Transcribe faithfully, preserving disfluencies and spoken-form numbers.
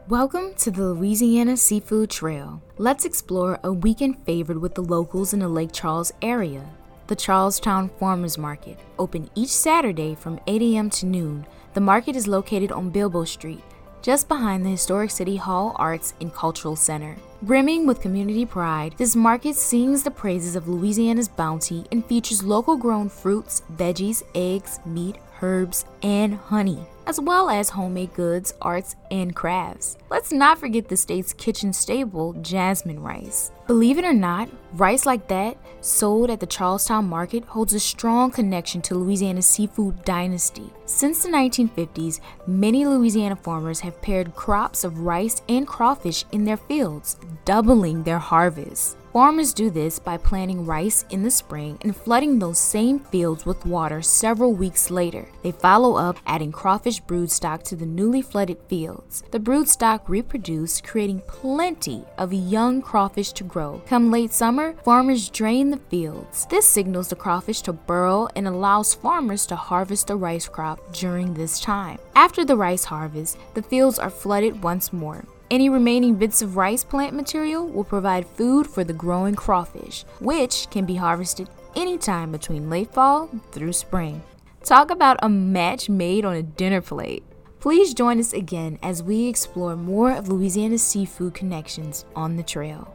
Welcome to the Louisiana Seafood Trail. Let's explore a weekend favorite with the locals in the Lake Charles area. The Charlestown Farmers Market, open each Saturday from eight a.m. to noon. The market is located on Bilbo Street, just behind the historic City Hall Arts and Cultural Center. Brimming with community pride, this market sings the praises of Louisiana's bounty and features local grown fruits, veggies, eggs, meat, herbs, and honey, as well as homemade goods, arts, and crafts. Let's not forget the state's kitchen staple, jasmine rice. Believe it or not, rice like that, sold at the Charlestown Market, holds a strong connection to Louisiana's seafood dynasty. Since the nineteen fifties, many Louisiana farmers have paired crops of rice and crawfish in their fields, doubling their harvest. Farmers do this by planting rice in the spring and flooding those same fields with water several weeks later. They follow up adding crawfish broodstock to the newly flooded fields. The broodstock reproduce, creating plenty of young crawfish to grow. Come late summer, farmers drain the fields. This signals the crawfish to burrow and allows farmers to harvest the rice crop during this time. After the rice harvest, the fields are flooded once more. Any remaining bits of rice plant material will provide food for the growing crawfish, which can be harvested anytime between late fall through spring. Talk about a match made on a dinner plate. Please join us again as we explore more of Louisiana's seafood connections on the trail.